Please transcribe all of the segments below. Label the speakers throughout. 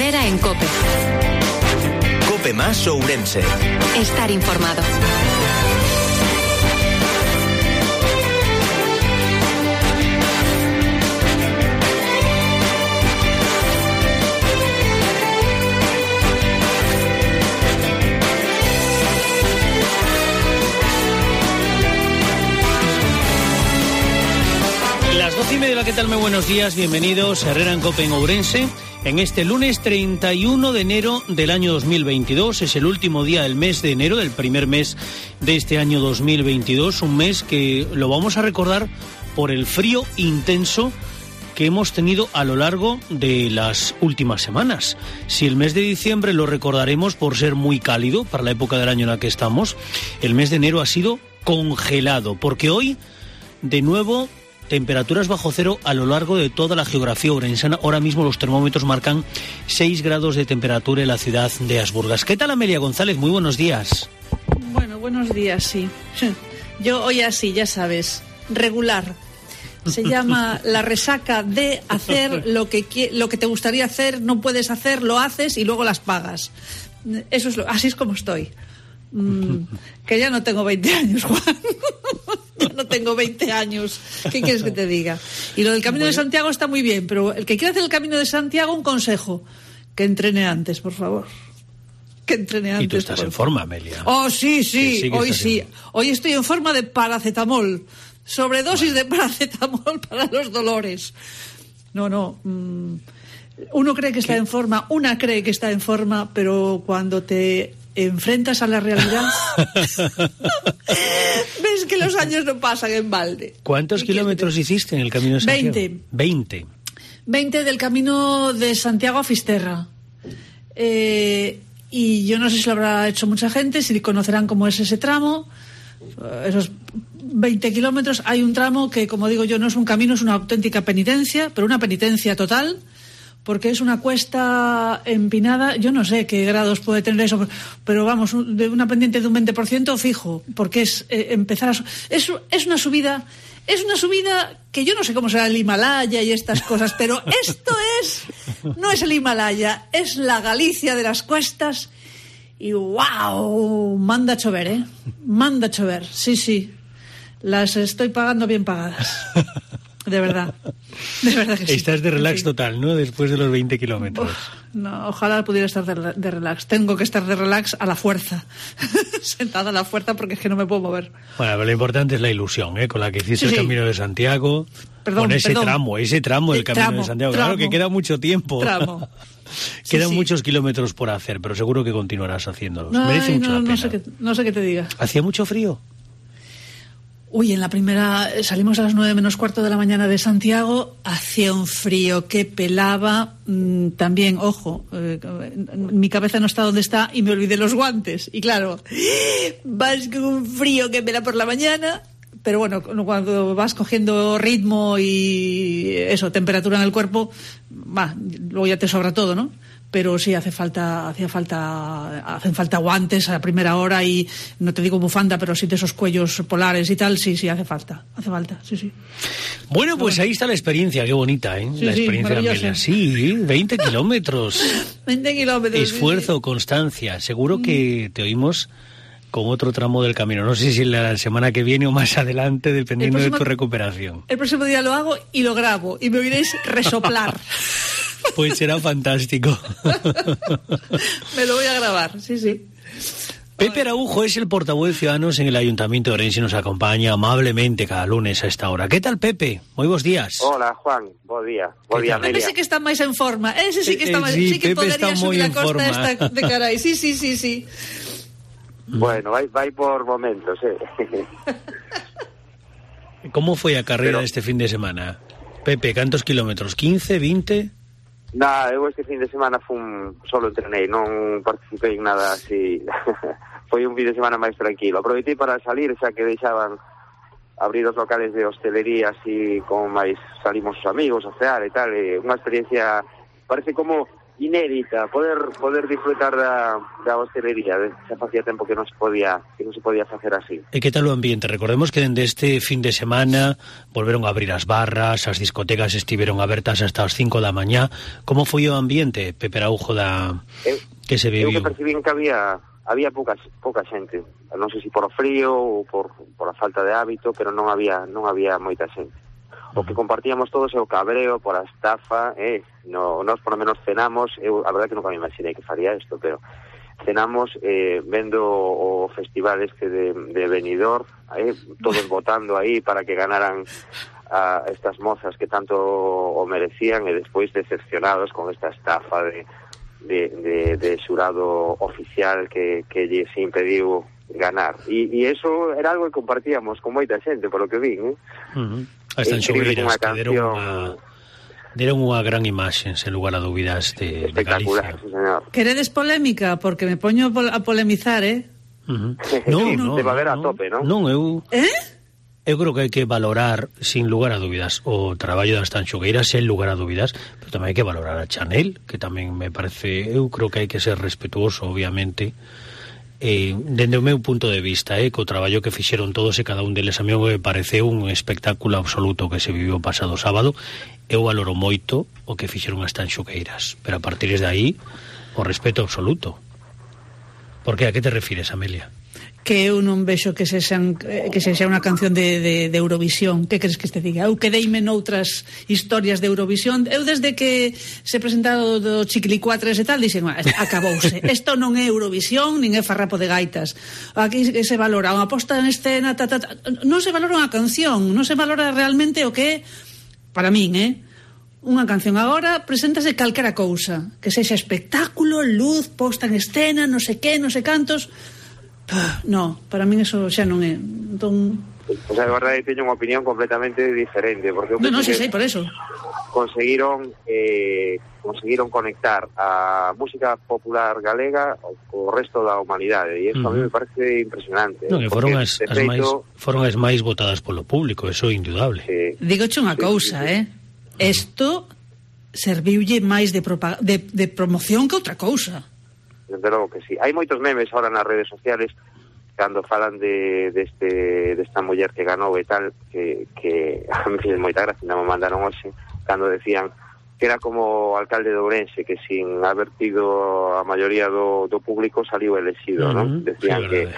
Speaker 1: Herrera en COPE.
Speaker 2: COPE más Ourense.
Speaker 1: Estar informado.
Speaker 3: Las 12:30, ¿qué tal? Muy buenos días, bienvenidos a Herrera en COPE en Ourense. En este lunes 31 de enero del año 2022, es el último día del mes de enero, del primer mes de este año 2022, un mes que lo vamos a recordar por el frío intenso que hemos tenido a lo largo de las últimas semanas. Si el mes de diciembre lo recordaremos por ser muy cálido para la época del año en la que estamos, el mes de enero ha sido congelado, porque hoy, de nuevo, temperaturas bajo cero a lo largo de toda la geografía orensana. Ahora mismo los termómetros marcan 6 grados de temperatura en la ciudad de Asburgas. ¿Qué tal, Amelia González? Muy buenos días.
Speaker 4: Bueno, buenos días, sí. Yo hoy así, ya sabes, regular. Se llama la resaca de hacer lo que te gustaría hacer, no puedes hacer, lo haces y luego las pagas. Eso es así es como estoy. Que ya no tengo 20 años, Juan. Ya no tengo 20 años. ¿Qué quieres que te diga? Y lo del Camino de Santiago está muy bien, pero el que quiera hacer el Camino de Santiago, un consejo: que entrene antes, por favor. Que entrene antes.
Speaker 3: Y tú estás en forma, Amelia.
Speaker 4: Oh, sí, hoy sí. Hoy estoy en forma de paracetamol. Sobredosis de paracetamol para los dolores. No. Uno cree que está en forma, una cree que está en forma, pero cuando te enfrentas a la realidad ves que los años no pasan en balde.
Speaker 3: ¿Cuántos kilómetros hiciste en el Camino de Santiago? 20
Speaker 4: del Camino de Santiago a Fisterra. Y yo no sé si lo habrá hecho mucha gente, si conocerán cómo es ese tramo. Esos 20 kilómetros. Hay un tramo que, como digo yo, no es un camino, es una auténtica penitencia, pero una penitencia total, porque es una cuesta empinada. Yo no sé qué grados puede tener eso, pero vamos, de una pendiente de un 20% fijo, porque es es una subida que yo no sé cómo será el Himalaya y estas cosas, pero esto no es el Himalaya, es la Galicia de las cuestas. Y ¡wow! Manda a chover, Manda a chover, sí. Las estoy pagando bien pagadas. De verdad que sí.
Speaker 3: Estás de relax total, ¿no? Después de los 20 kilómetros.
Speaker 4: No, ojalá pudiera estar de relax. Tengo que estar de relax a la fuerza. Sentada a la fuerza, porque es que no me puedo mover.
Speaker 3: Bueno, pero lo importante es la ilusión, con la que hiciste el Camino de Santiago.
Speaker 4: Perdón,
Speaker 3: con ese tramo del Camino de Santiago. Claro que queda mucho tiempo. Quedan muchos kilómetros por hacer, pero seguro que continuarás haciéndolos. Merece mucho la pena.
Speaker 4: No sé qué te diga.
Speaker 3: ¿Hacía mucho frío?
Speaker 4: Uy, en la primera salimos a las 9 menos cuarto de la mañana de Santiago, hacía un frío que pelaba. También, ojo, mi cabeza no está donde está y me olvidé los guantes. Y claro, vas con un frío que pela por la mañana, pero bueno, cuando vas cogiendo ritmo y eso, temperatura en el cuerpo, luego ya te sobra todo, ¿no? Pero sí hacen falta guantes a la primera hora, y no te digo bufanda, pero sí de esos cuellos polares y tal, sí, hace falta, sí.
Speaker 3: Bueno, pues ahí está la experiencia, qué bonita,
Speaker 4: Sí,
Speaker 3: la experiencia de Amelia. Sí, 20 kilómetros.
Speaker 4: 20 kilómetros.
Speaker 3: Esfuerzo, constancia. Seguro que te oímos con otro tramo del camino. No sé si la semana que viene o más adelante, dependiendo de tu recuperación.
Speaker 4: El próximo día lo hago y lo grabo, y me oiréis resoplar.
Speaker 3: Pues será fantástico.
Speaker 4: Me lo voy a grabar, sí.
Speaker 3: Pepe Araujo es el portavoz de Ciudadanos en el Ayuntamiento de Orense y nos acompaña amablemente cada lunes a esta hora. ¿Qué tal, Pepe? Muy buenos días.
Speaker 5: Hola, Juan. Buen día.
Speaker 4: Pepe sí que está más en forma. Ese sí que está más... Sí que
Speaker 3: Pepe
Speaker 4: podría subir la costa
Speaker 3: forma.
Speaker 4: esta de Caray. Sí.
Speaker 5: Bueno, va por momentos,
Speaker 3: ¿Cómo fue a carrera este fin de semana? Pepe, ¿cuántos kilómetros? ¿15, 20?
Speaker 5: Nada, eu este fin de semana solo entrenei, non participei en nada así. Foi un fin de semana máis tranquilo. Aproveitei para salir, xa que deixaban abrir os locales de hostelería, así como máis salimos os amigos a cear e tal. Unha experiencia, parece como inédita, poder disfrutar da hostelería. Xa facía tempo que non se podía facer así.
Speaker 3: E que tal o ambiente? Recordemos que dende este fin de semana volveron a abrir as barras, as discotecas estiveron abertas hasta as 5 da mañá. Como foi o ambiente, Pepe Araujo, que se viviu?
Speaker 5: Eu que percibín que había pouca xente. Non sei se por o frío ou por a falta de hábito, pero non había moita xente. O que compartíamos todos é o cabreo por a estafa, nós por lo menos cenamos, a verdade que nunca me imaginei que faría isto, pero cenamos vendo o festival este de Benidorm, todos votando aí para que ganaran a estas mozas que tanto o merecían, e despois decepcionados con esta estafa de xurado oficial que lles impediu ganar. E eso era algo que compartíamos con moita xente, por lo que vin,
Speaker 3: As Tanxogueiras que deron unha gran imaxe, sen lugar a dúbidas, de Galicia.
Speaker 5: Sí, señor.
Speaker 4: Queredes polémica? Porque me poño a polemizar,
Speaker 3: No,
Speaker 5: debe haber a tope, non?
Speaker 3: Non, eu creo que hai que valorar, sin lugar a dúbidas, o traballo das Tanxogueiras, sen lugar a dúbidas, pero tamén hai que valorar a Chanel, que tamén me parece, eu creo que hai que ser respetuoso, obviamente, dende o meu punto de vista, co traballo que fixeron todos e cada un deles, a mí me pareceu un espectáculo absoluto que se viviu o pasado sábado. Eu valoro moito o que fixeron as Tanxogueiras, pero a partir de aí o respeto absoluto. Por que? A que te refires, Amelia?
Speaker 4: Que eu non vexo que sexa unha canción de Eurovisión. Que crees que te diga? Eu quedeime noutras historias de Eurovisión. Eu desde que se presentaron do Chiquilicuatres e tal, dixen, acabouse. Isto non é Eurovisión, nin é farrapo de gaitas. Aquí se valora unha posta en escena, non se valora unha canción, non se valora realmente o que é, para min, unha canción. Agora preséntase calquera cousa, que sexa espectáculo, luz, posta en escena, non sei que, non sei cantos. No, para min eso xa non é. Entón...
Speaker 5: O sea, de verdade, teño unha opinión completamente diferente, porque
Speaker 4: non sei, por eso
Speaker 5: conseguiron conectar a música popular galega co resto da humanidade, e iso a mí me parece impresionante.
Speaker 3: Non, que foron as máis votadas polo público, eso é indudable.
Speaker 4: Dígoche unha cousa, isto serviulle máis de promoción que outra cousa.
Speaker 5: Desde logo que sí. Hai moitos memes ahora nas redes sociales cando falan desta muller que ganou e tal, que a mí fixe moita gracia, me mandaron hoxe, cando decían que era como o alcalde de Ourense, que sin haber tido a maioría do público saliu elexido, non? Decían que...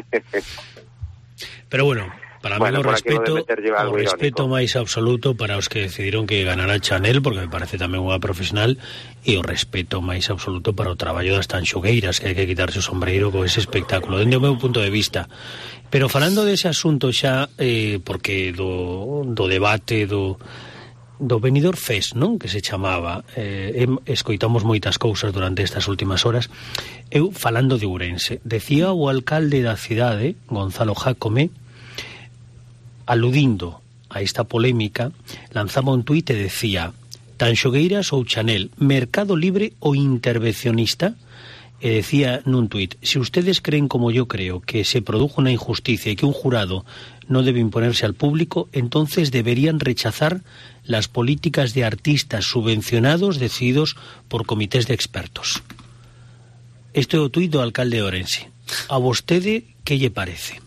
Speaker 3: Pero bueno, para mí o respeto máis absoluto para os que decidiron que ganara Chanel, porque me parece tamén unha profesional, e o respeto máis absoluto para o traballo das Tanxogueiras, que hai que quitarse o sombreiro con ese espectáculo, dende o meu punto de vista. Pero falando dese asunto xa, porque do debate do Benidorm Fest, non? Que se chamaba, escoitamos moitas cousas durante estas últimas horas. Eu, falando de Ourense, decía o alcalde da cidade, Gonzalo Jácome, aludindo a esta polémica, lanzaba un tuit e decía: Tanxogueiras ou Chanel, mercado libre ou intervencionista? E decía nun tuit: si ustedes creen como yo creo que se produjo una injusticia y que un jurado no debe imponerse al público, entonces deberían rechazar las políticas de artistas subvencionados decididos por comités de expertos. Este é o tuit do alcalde de Ourense. A vostede, que lle parece?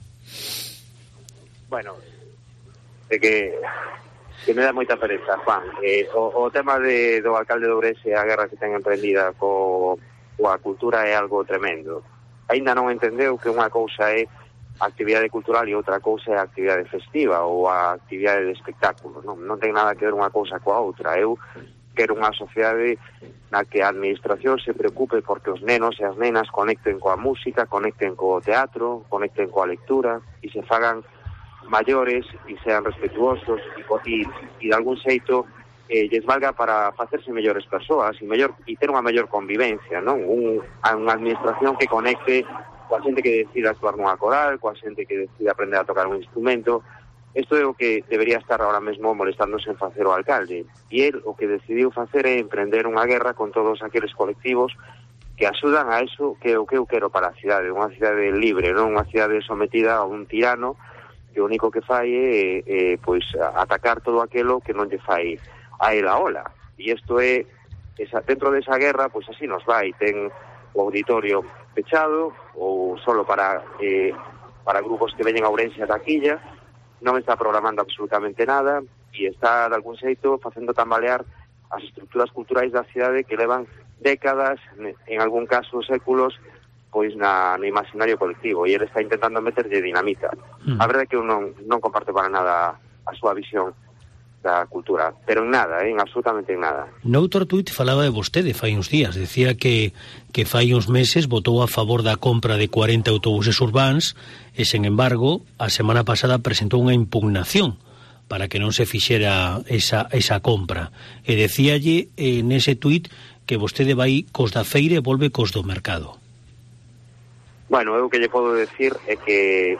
Speaker 5: Bueno, de que me dá moita pereza, Juan. O tema do alcalde de Ourense, a guerra que ten emprendida coa cultura é algo tremendo. Ainda non entendeu que unha cousa é a actividade cultural e outra cousa é a actividade festiva ou a actividade de espectáculo. Non ten nada que ver unha cousa coa outra. Eu quero unha sociedade na que a administración se preocupe porque os nenos e as nenas conecten coa música, conecten co teatro, conecten coa lectura e se fagan maiores e sean respetuosos e de algún xeito lles valga para facerse mellores persoas e ter unha mellor convivencia, non? Unha administración que conecte coa xente que decide actuar nunha coral, coa xente que decide aprender a tocar un instrumento. Isto é o que debería estar ahora mesmo molestándose en facer o alcalde, e el o que decidiu facer é emprender unha guerra con todos aqueles colectivos que axudan a eso que é o que eu quero para a cidade, unha cidade libre, non unha cidade sometida a un tirano que o único que fai é pois atacar todo aquilo que non lle fai a ela ola. E isto é dentro desa guerra, pois así nos vai, ten o auditorio pechado ou solo para grupos que veñen a Ourense a taquilla, non está programando absolutamente nada e está, de algún xeito, facendo tambalear as estructuras culturais da cidade que levan décadas, en algún caso séculos, pois no imaginario colectivo, e ele está intentando meterlle dinamita. A verdade é que eu non comparto para nada a súa visión da cultura, pero en nada, en absolutamente en nada.
Speaker 3: Noutro tuit falaba de vostede fai uns días, decía que fai uns meses votou a favor da compra de 40 autobuses urbáns e, sen embargo, a semana pasada presentou unha impugnación para que non se fixera esa compra. E decíalle nese tuit que vostede vai cos da feira e volve cos do mercado.
Speaker 5: Bueno, eu que lle podo decir é que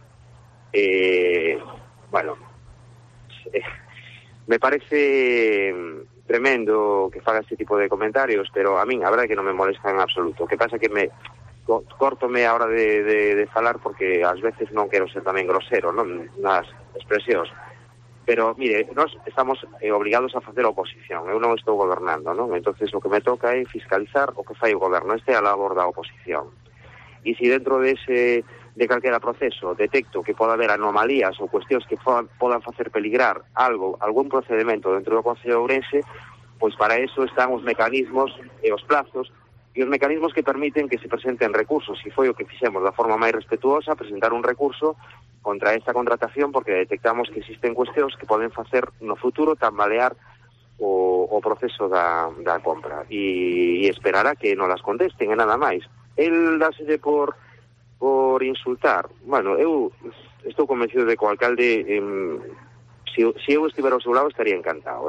Speaker 5: me parece tremendo que faga este tipo de comentarios, pero a min a verdade é que non me molesta en absoluto. O que pasa é que cortome a hora de falar porque ás veces non quero ser tamén grosero, non, nas expresións. Pero, mire, nós estamos obrigados a facer oposición. Eu non estou gobernando, non? Entonces o que me toca é fiscalizar o que fai o goberno. Este é a labor da oposición. E se dentro de calquera proceso detecto que pode haber anomalías ou cuestións que podan facer peligrar algún procedimento dentro do Concello de Ourense, pois para eso están os mecanismos e os plazos e os mecanismos que permiten que se presenten recursos. E foi o que fixemos da forma máis respetuosa, presentar un recurso contra esta contratación porque detectamos que existen cuestións que poden facer no futuro tambalear o proceso da compra. E esperará que non las contesten e nada máis. El dáselle por insultar. Bueno, eu estou convencido de que o alcalde se eu estivera ao seu lado estaría encantado,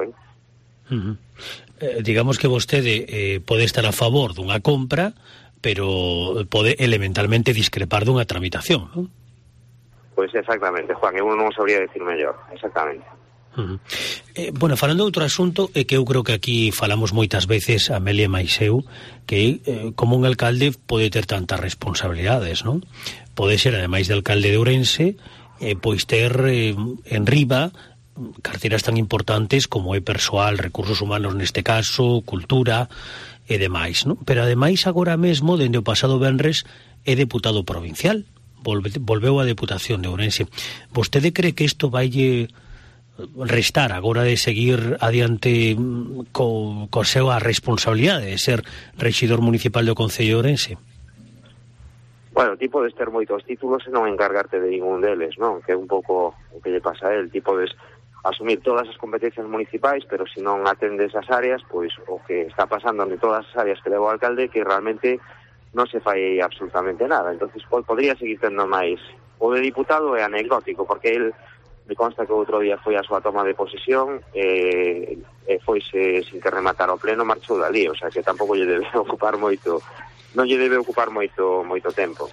Speaker 3: digamos que vostede pode estar a favor dunha compra, pero pode elementalmente discrepar dunha tramitación, non?
Speaker 5: Pois exactamente, Juan, eu non sabría decir mellor, exactamente.
Speaker 3: Bueno, falando de outro asunto, é que eu creo que aquí falamos moitas veces, Amelia Maiseu, que como un alcalde pode ter tantas responsabilidades, non? Pode ser, ademais de alcalde de Ourense, pois ter en riba carteras tan importantes como é persoal, recursos humanos neste caso, cultura e demais, non? Pero ademais agora mesmo, dende o pasado venres, é deputado provincial, volveu a Deputación de Ourense. Vostede cree que isto vaille restar agora de seguir adiante co súa responsabilidade de ser rexidor municipal do Concello de Ourense?
Speaker 5: Bueno, ti podes ter moitos títulos e non encargarte de ningún deles, non? Que é un pouco o que lle pasa a él. Ti podes asumir todas as competencias municipais, pero se non atendes as áreas, pois o que está pasando en todas as áreas que leva o alcalde que realmente non se fai absolutamente nada. Entonces podría seguir tendo máis. O de diputado é anecdótico, porque él me consta que outro día foi a súa toma de posesión e foise sin que rematar o pleno, marchou dali, o sea que tampouco lle debe ocupar moito, non lle debe ocupar moito tempo.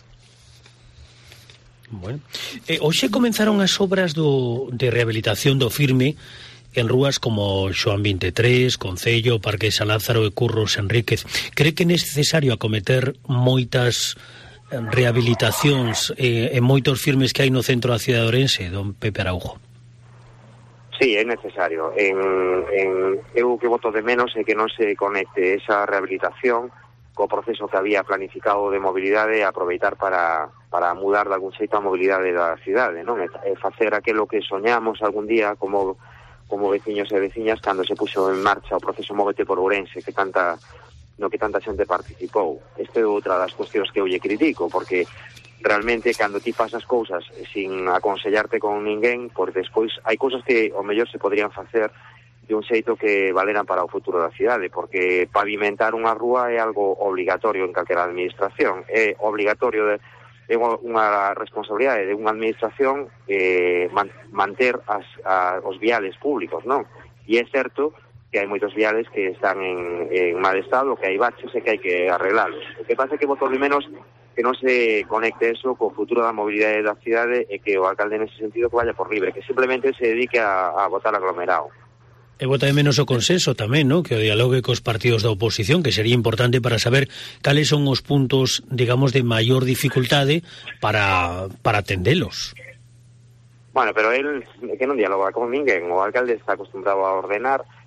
Speaker 3: Bueno, hoxe comenzaron as obras de rehabilitación do Firme en rúas como Xoán 23, Concello, Parque de San Lázaro e Curros Enríquez. Cree que é necesario acometer moitas rehabilitacións en moitos firmes que hai no centro da cidade de Ourense, don Pepe Araujo?
Speaker 5: Sí, é necesario. Eu que voto de menos é que non se conecte esa rehabilitación co proceso que había planificado de mobilidade e aproveitar para mudar de algún xeito a mobilidade da cidade, non? E facer aquilo que soñamos algún día como veciños e veciñas cando se puxo en marcha o proceso Móvete por Ourense, no que tanta xente participou. Esta é outra das cuestións que eu lle critico, porque realmente cando ti pasas cousas sin aconsellarte con ninguén, por despois hai cousas que ao mellor se podrían facer de un xeito que valeran para o futuro da cidade, porque pavimentar unha rúa é algo obligatorio en calquera administración, é obligatorio, é unha responsabilidade de unha administración manter os viales públicos, non? E é certo que hai moitos viales que están en mal estado, que hai baches e que hai que arreglalos. O que pasa é que voto de menos que non se conecte eso co futuro da mobilidade da cidade e que o alcalde nese sentido que vaya por libre, que simplemente se dedique a votar aglomerado.
Speaker 3: E vota de menos o consenso tamén, ¿no? Que o dialogue cos partidos da oposición, que sería importante para saber cales son os puntos, digamos, de maior dificultade para atendelos.
Speaker 5: Bueno, pero él que non dialoga con ninguén, o alcalde está acostumbrado a ordenar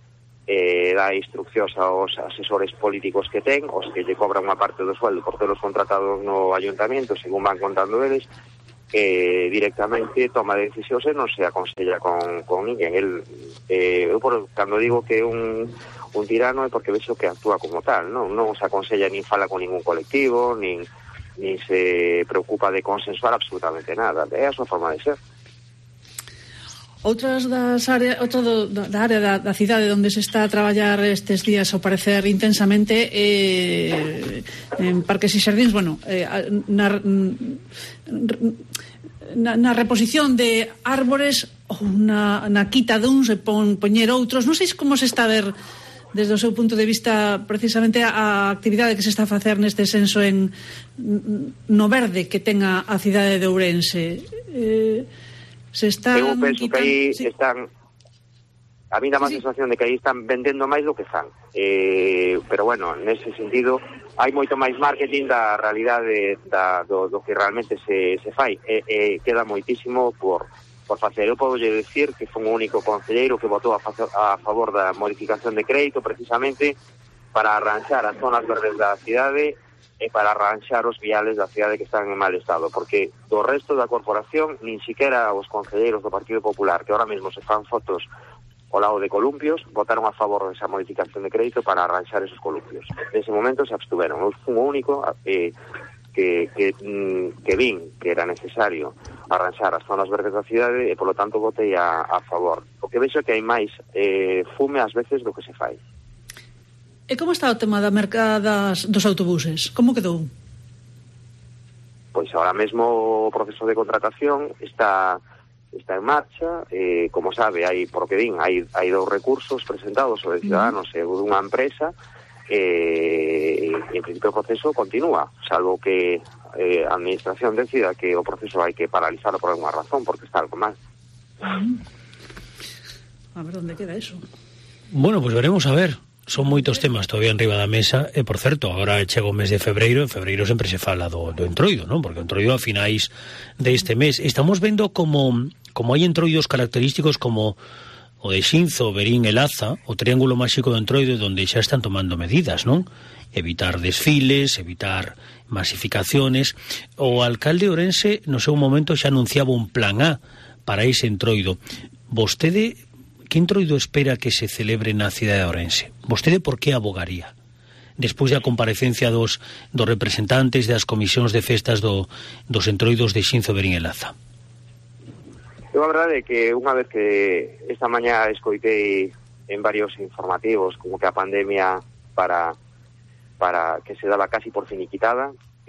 Speaker 5: dá instruccións aos asesores políticos que ten, os que lle cobran unha parte do sueldo por telos contratados no ayuntamento, según van contando eles, directamente toma decisións e non se aconsella con ninguén. Eu cando digo que un tirano é porque vexo que actúa como tal, non se aconsella nin fala con ningún colectivo, nin se preocupa de consensuar absolutamente nada. É a súa forma de ser.
Speaker 4: Outras das áreas, da área da cidade onde se está a traballar estes días ao parecer intensamente en parques e xardíns, bueno, na reposición de árbores ou na quita duns e poñer outros. Non sei como se está a ver desde o seu punto de vista precisamente a actividade que se está a facer neste senso no verde que ten a cidade de Ourense.
Speaker 5: Eu penso que aí están, a mí dá má sensación de que aí están vendendo máis do que fan, pero bueno, nese sentido hai moito máis marketing da realidade do que realmente se fai, queda moitísimo por facer. Eu podo decir que foi o único concelleiro que votou a favor da modificación de crédito precisamente para arranxar as zonas verdes da cidade e para arranxar os viales da cidade que están en mal estado, porque do resto da corporación nin siquiera os concelleiros do Partido Popular, que ahora mesmo se fan fotos ao lado de columpios, votaron a favor desa modificación de crédito para arranxar esos columpios. Nese momento se abstuveron. Eu fui o único que vin que era necesario arranxar as zonas verdes da cidade e, polo tanto, votei a favor. O que vexo que hai máis fume ás veces do que se fai.
Speaker 4: E como está o tema da mercada dos autobuses? Como quedou?
Speaker 5: Pois ahora mesmo o proceso de contratación está en marcha, como sabe, hai dous recursos presentados sobre Ciudadanos e dunha empresa, e en principio o proceso continúa, salvo que a administración decida que o proceso hai que paralizarlo por alguma razón, porque está algo mal.
Speaker 4: A ver, onde queda eso?
Speaker 3: Bueno, pues veremos a ver. Son moitos temas todavía enriba da mesa e, por certo, agora chega o mes de febreiro. En febreiro sempre se fala do entroido, non? Porque o entroido a finais deste mes. Estamos vendo como hai entroidos característicos como o de Xinzo, Verín e Laza, o triángulo máxico do entroido, onde xa están tomando medidas, non? Evitar desfiles, evitar masificaciones. O alcalde Ourense, no seu momento, xa anunciaba un plan A para ese entroido. Vostede, que entroido espera que se celebre na cidade de Ourense? Vostede por que abogaría? Despois da comparecencia dos representantes das comisións de festas dos entroidos de Xinzo, Verín e Laza.
Speaker 5: Eu a verdade é que unha vez que esta mañá escoitei en varios informativos como que a pandemia para que se daba casi por finiquitada,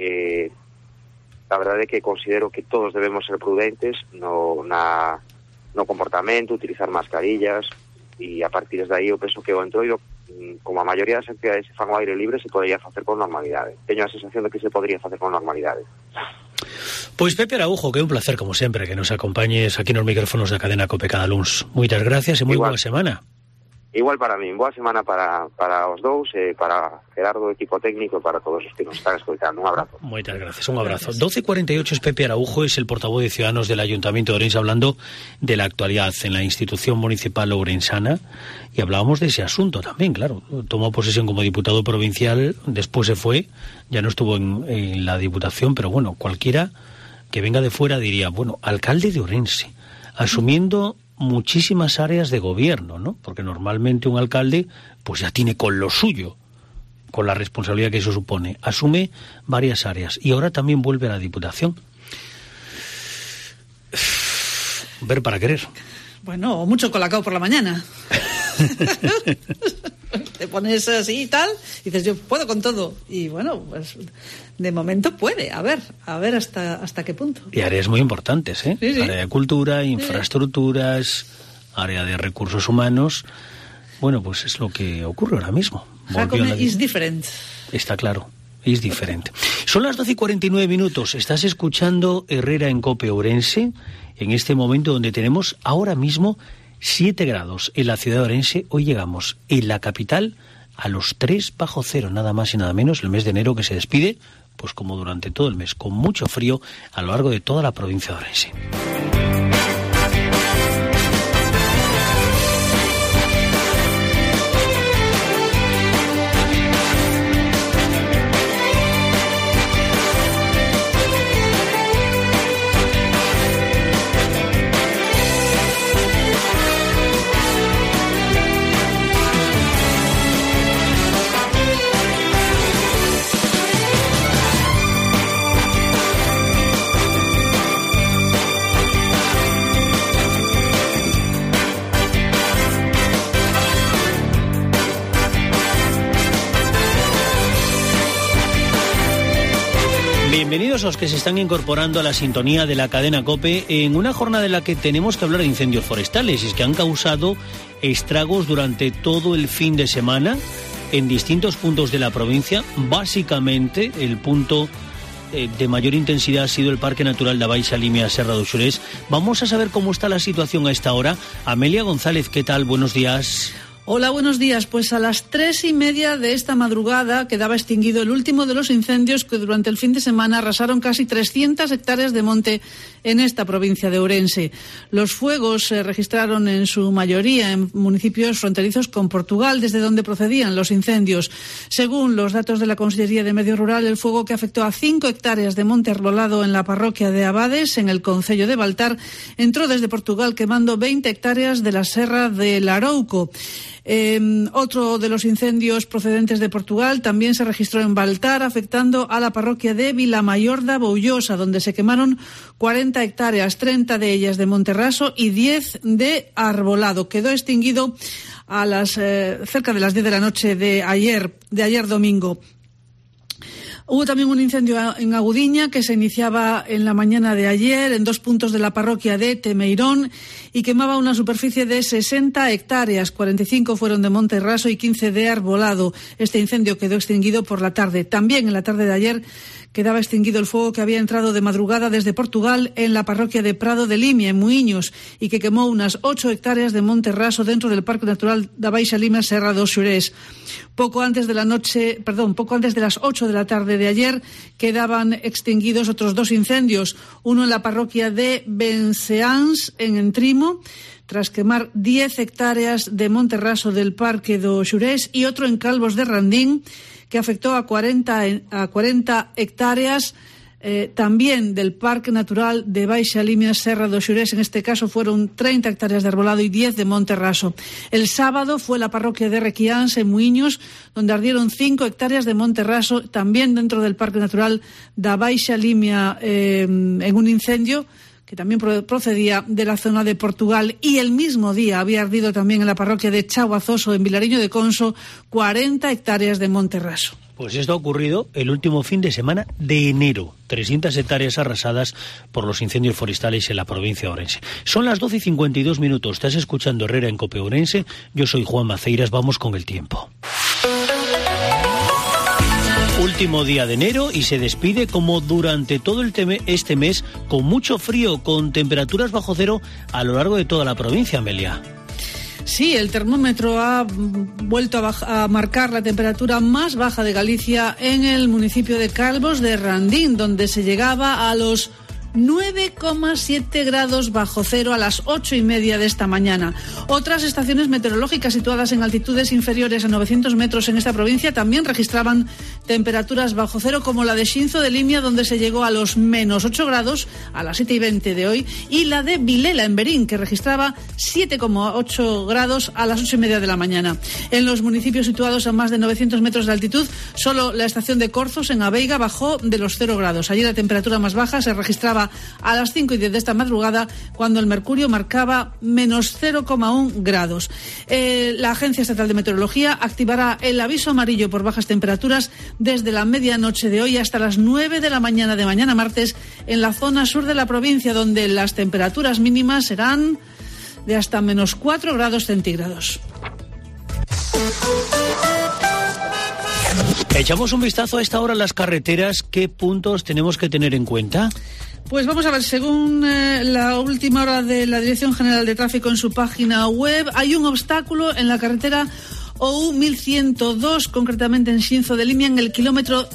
Speaker 5: a verdade é que considero que todos debemos ser prudentes no comportamento, utilizar mascarillas, e a partir de aí eu penso que o entroido, como a maioría das actividades se fan ao aire libre, se podría facer con normalidade. Teño a sensación de que se podría facer con normalidade.
Speaker 3: Pois Pepe Araujo, que é un placer como sempre que nos acompañes aquí nos micrófonos da cadena COPE cada luns. Moitas gracias e moi boa semana.
Speaker 5: Igual para min, boa semana para os dous, para Gerardo, equipo técnico, para todos os que nos están escoitando. Un abrazo.
Speaker 3: Moitas gracias, un abrazo. 12:48 es Pepe Araujo, es el portavoz de Ciudadanos del Ayuntamiento de Ourense, hablando de la actualidad en la institución municipal ourensana, y hablábamos de ese asunto también, claro. Tomó posesión como diputado provincial, después se fue, ya no estuvo en la diputación, pero bueno, cualquiera que venga de fuera diría, bueno, alcalde de Ourense, asumiendo muchísimas áreas de gobierno, ¿no? Porque normalmente un alcalde pues ya tiene con lo suyo, con la responsabilidad que eso supone, asume varias áreas y ahora también vuelve a la diputación. Ver para querer.
Speaker 4: Bueno, mucho colacao por la mañana. Te pones así y tal, y dices, yo puedo con todo. Y bueno, pues de momento puede, a ver hasta qué punto.
Speaker 3: Y áreas muy importantes, ¿eh?
Speaker 4: Sí.
Speaker 3: Área de cultura, infraestructuras, área de recursos humanos. Bueno, pues es lo que ocurre ahora mismo.
Speaker 4: Jacome is different.
Speaker 3: Está claro, es diferente. Son las 12:49. Estás escuchando Herrera en COPE Ourense, en este momento donde tenemos ahora mismo 7 grados en la ciudad de Ourense. Hoy llegamos en la capital a los 3 bajo cero, nada más y nada menos. El mes de enero que se despide, pues como durante todo el mes, con mucho frío a lo largo de toda la provincia de Ourense. Bienvenidos a los que se están incorporando a la sintonía de la cadena COPE en una jornada en la que tenemos que hablar de incendios forestales, y es que han causado estragos durante todo el fin de semana en distintos puntos de la provincia. Básicamente el punto de mayor intensidad ha sido el Parque Natural da Baixa Limia Serra do Xurés. Vamos a saber cómo está la situación a esta hora. Amelia González, ¿qué tal? Buenos días.
Speaker 4: Hola, buenos días. Pues a las 3:30 de esta madrugada quedaba extinguido el último de los incendios que durante el fin de semana arrasaron casi 300 hectáreas de monte en esta provincia de Ourense. Los fuegos se registraron en su mayoría en municipios fronterizos con Portugal, desde donde procedían los incendios. Según los datos de la Consellería de Medio Rural, el fuego que afectó a 5 hectáreas de monte arbolado en la parroquia de Abades, en el concello de Baltar, entró desde Portugal quemando 20 hectáreas de la Serra de Larouco. Otro de los incendios procedentes de Portugal también se registró en Baltar, afectando a la parroquia de Vilamayor da Boullosa, donde se quemaron 40 hectáreas, 30 de ellas de monterraso y 10 de arbolado. Quedó extinguido a cerca de las 10 de la noche de ayer domingo. Hubo también un incendio en Agudiña que se iniciaba en la mañana de ayer en 2 puntos de la parroquia de Temeirón y quemaba una superficie de 60 hectáreas. 45 fueron de monte raso y 15 de arbolado. Este incendio quedó extinguido por la tarde. También en la tarde de ayer quedaba extinguido el fuego que había entrado de madrugada desde Portugal en la parroquia de Prado de Limia, en Muiños, y que quemó unas 8 hectáreas de monte raso dentro del Parque Natural da Baixa Limia Serra do Xurés. Poco antes de las 8 de la tarde de ayer quedaban extinguidos otros 2 incendios, uno en la parroquia de Benseáns, en Entrimo, tras quemar 10 hectáreas de monte raso del Parque do Xurés, y otro en Calvos de Randín, que afectó a 40 hectáreas también del Parque Natural de Baixa Limia Serra do Xurés. En este caso fueron 30 hectáreas de arbolado y 10 de monte raso. El sábado fue la parroquia de Requiáns, en Muiños, donde ardieron 5 hectáreas de monte raso, también dentro del Parque Natural da Baixa Limia, en un incendio que también procedía de la zona de Portugal. Y el mismo día había ardido también en la parroquia de Chaguazoso, en Vilariño de Conso, 40 hectáreas de monte raso.
Speaker 3: Pues esto ha ocurrido el último fin de semana de enero. 300 hectáreas arrasadas por los incendios forestales en la provincia de Ourense. Son las 12:52. Estás escuchando Herrera en COPE Ourense. Yo soy Juan Maceiras. Vamos con el tiempo. Último día de enero y se despide como durante todo este mes con mucho frío, con temperaturas bajo cero a lo largo de toda la provincia, Amelia.
Speaker 4: Sí, el termómetro ha vuelto a marcar la temperatura más baja de Galicia en el municipio de Calvos de Randín, donde se llegaba a los 9,7 grados bajo cero a las 8:30 de esta mañana. Otras estaciones meteorológicas situadas en altitudes inferiores a 900 metros en esta provincia también registraban temperaturas bajo cero, como la de Xinzo de Limia, donde se llegó a los menos 8 grados a las 7:20 de hoy, y la de Vilela, en Berín, que registraba 7,8 grados a las 8:30 de la mañana. En los municipios situados a más de 900 metros de altitud, solo la estación de Corzos, en Abeiga, bajó de los 0 grados. Allí la temperatura más baja se registraba a las 5:10 de esta madrugada, cuando el mercurio marcaba menos 0,1 grados. La Agencia Estatal de Meteorología activará el aviso amarillo por bajas temperaturas desde la medianoche de hoy hasta las 9 de la mañana de mañana martes en la zona sur de la provincia, donde las temperaturas mínimas serán de hasta menos 4 grados centígrados.
Speaker 3: Echamos un vistazo a esta hora a las carreteras. ¿Qué puntos tenemos que tener en cuenta?
Speaker 4: Pues vamos a ver, según la última hora de la Dirección General de Tráfico en su página web, hay un obstáculo en la carretera OU 1102, concretamente en Xinzo de Limia, en el kilómetro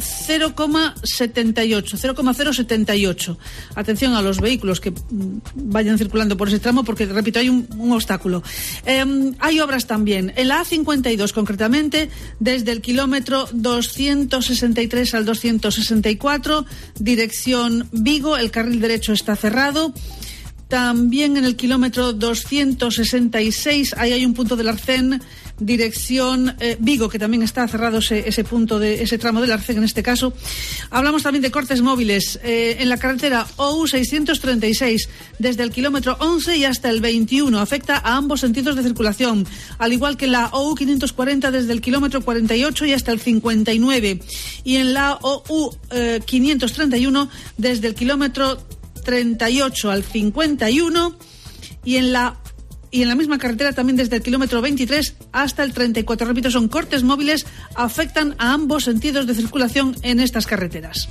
Speaker 4: 0,078. Atención a los vehículos que vayan circulando por ese tramo, porque, repito, hay un obstáculo. Hay obras también en la A52, concretamente desde el kilómetro 263 al 264, dirección Vigo. El carril derecho está cerrado. También en el kilómetro 266, ahí hay un punto del Arcén, dirección Vigo, que también está cerrado ese punto de ese tramo del Arcén en este caso. Hablamos también de cortes móviles en la carretera OU 636, desde el kilómetro 11 y hasta el 21. Afecta a ambos sentidos de circulación, al igual que en la OU 540 desde el kilómetro 48 y hasta el 59. Y en la OU 531 desde el kilómetro 38 al 51 y en la misma carretera también desde el kilómetro 23 hasta el 34. Repito, son cortes móviles, afectan a ambos sentidos de circulación en estas carreteras.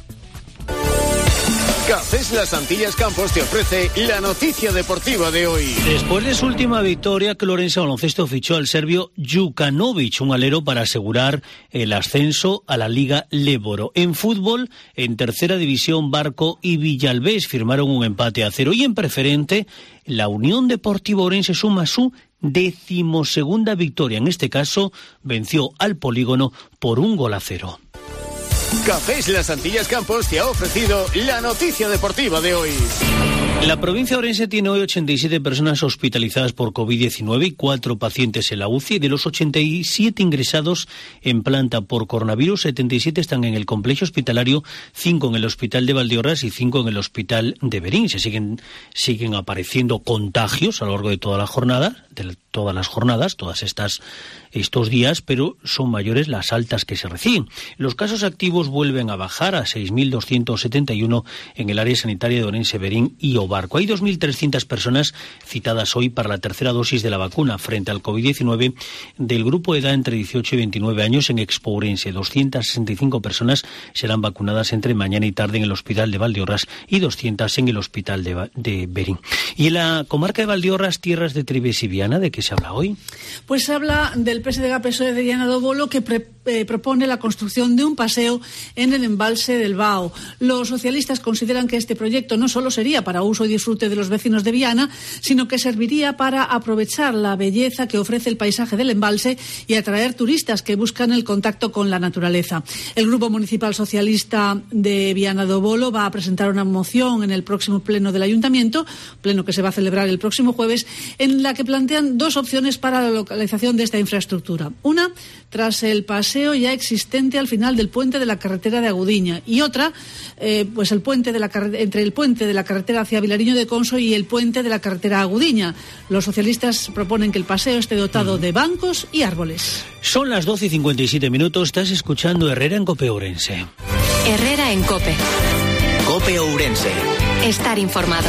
Speaker 6: Cafés Las Antillas Campos te ofrece la noticia deportiva de hoy.
Speaker 3: Después de su última victoria, Club Ourense Baloncesto fichó al serbio Jukanovic, un alero para asegurar el ascenso a la Liga Leboro. En fútbol, en tercera división, Barco y Villalbés firmaron un empate a 0. Y en preferente, la Unión Deportiva Ourense suma su 12ª victoria. En este caso, venció al Polígono por 1-0.
Speaker 6: Cafés Las Antillas Campos te ha ofrecido la noticia deportiva de hoy.
Speaker 3: La provincia de Ourense tiene hoy 87 personas hospitalizadas por COVID-19 y 4 pacientes en la UCI. De los 87 ingresados en planta por coronavirus, 77 están en el complejo hospitalario, 5 en el hospital de Valdeorras y 5 en el hospital de Berín. Se siguen apareciendo contagios a lo largo de toda la jornada, todos estos días, pero son mayores las altas que se reciben. Los casos activos vuelven a bajar a 6.271 en el área sanitaria de Ourense, Berín y Obarco. Hay 2.300 personas citadas hoy para la tercera dosis de la vacuna frente al COVID-19 del grupo de edad entre 18 y 29 años en Expo Ourense. 265 personas serán vacunadas entre mañana y tarde en el hospital de Valdeorras y 200 en el hospital de Berín. Y en la comarca de Valdeorras, tierras de Trives y Viana, ¿de qué se habla hoy?
Speaker 4: Pues se habla del PSDG-PSOE de Viana do Bolo, que propone la construcción de un paseo en el embalse del Bao. Los socialistas consideran que este proyecto no solo sería para uso y disfrute de los vecinos de Viana, sino que serviría para aprovechar la belleza que ofrece el paisaje del embalse y atraer turistas que buscan el contacto con la naturaleza. El Grupo Municipal Socialista de Viana do Bolo va a presentar una moción en el próximo pleno del Ayuntamiento, pleno que se va a celebrar el próximo jueves, en la que plantean dos opciones para la localización de esta infraestructura. Una, tras el paseo ya existente al final del puente de la carretera de Agudiña, y otra, pues entre el puente de la carretera hacia Vilariño de Conso y el puente de la carretera Agudiña. Los socialistas proponen que el paseo esté dotado de bancos y árboles.
Speaker 3: Son las 12:57. Estás escuchando Herrera en Cope Ourense.
Speaker 1: Herrera en Cope.
Speaker 2: Cope Ourense.
Speaker 1: Estar informado.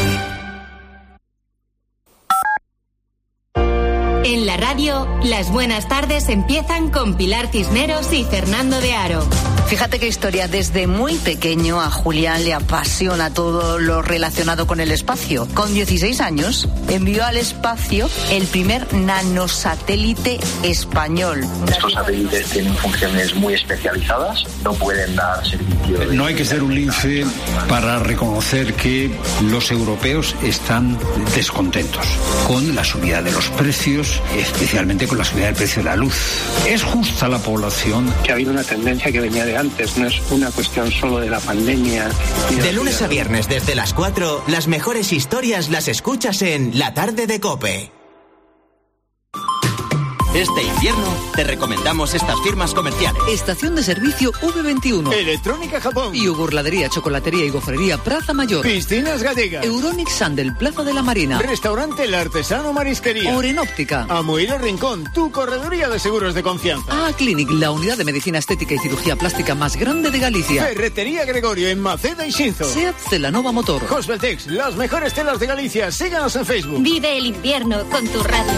Speaker 1: En la radio, las buenas tardes empiezan con Pilar Cisneros y Fernando de Aro.
Speaker 7: Fíjate qué historia, desde muy pequeño a Julián le apasiona todo lo relacionado con el espacio. Con 16 años envió al espacio el primer nanosatélite español.
Speaker 8: Estos satélites tienen funciones muy especializadas, no pueden dar servicio.
Speaker 9: No hay que ser un lince para reconocer que los europeos están descontentos con la subida de los precios, especialmente con la subida del precio de la luz. ¿Es justa la población?
Speaker 10: Que ha habido una tendencia que venía de antes, no es una cuestión solo de la pandemia.
Speaker 2: De lunes a viernes desde las 4, las mejores historias las escuchas en La Tarde de COPE. Este invierno te recomendamos estas firmas comerciales.
Speaker 11: Estación de servicio V21.
Speaker 6: Electrónica Japón.
Speaker 11: Yogurladería, chocolatería y gofrería Plaza Mayor.
Speaker 6: Piscinas Gallegas.
Speaker 11: Euronics Sandel, Plaza de la Marina.
Speaker 6: Restaurante El Artesano Marisquería.
Speaker 11: Orenóptica.
Speaker 6: Amoira Rincón, tu correduría de seguros de confianza.
Speaker 11: A Clinic, la unidad de medicina estética y cirugía plástica más grande de Galicia.
Speaker 6: Ferretería Gregorio en Maceda y Xinzo.
Speaker 11: Seat Celanova Motor.
Speaker 6: Hosbeltex, las mejores telas de Galicia. Síganos en Facebook.
Speaker 1: Vive el invierno con tu radio.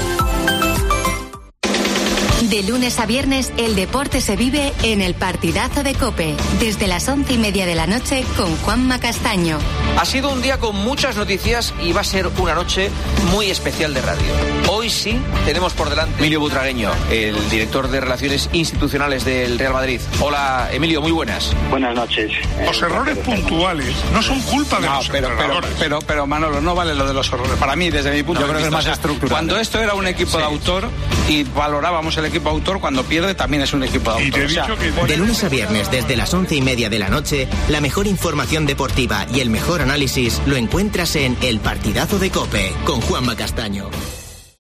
Speaker 1: De lunes a viernes, el deporte se vive en el partidazo de COPE, desde las 11:30 de la noche con Juanma Castaño.
Speaker 12: Ha sido un día con muchas noticias y va a ser una noche muy especial de radio. Hoy sí tenemos por delante Emilio Butragueño, el director de Relaciones Institucionales del Real Madrid. Hola, Emilio, muy buenas.
Speaker 10: Buenas noches.
Speaker 13: Los errores puntuales no son culpa de los entrenadores.
Speaker 14: Pero Manolo, no vale lo de los errores. Para mí, desde mi punto de vista, es más estructural. Cuando esto era un equipo de autor y valorábamos el equipo autor, cuando pierde también es un equipo de autor.
Speaker 2: De lunes a viernes desde las 11:30 de la noche, la mejor información deportiva y el mejor mejor análisis lo encuentras en El Partidazo de COPE con Juanma Castaño.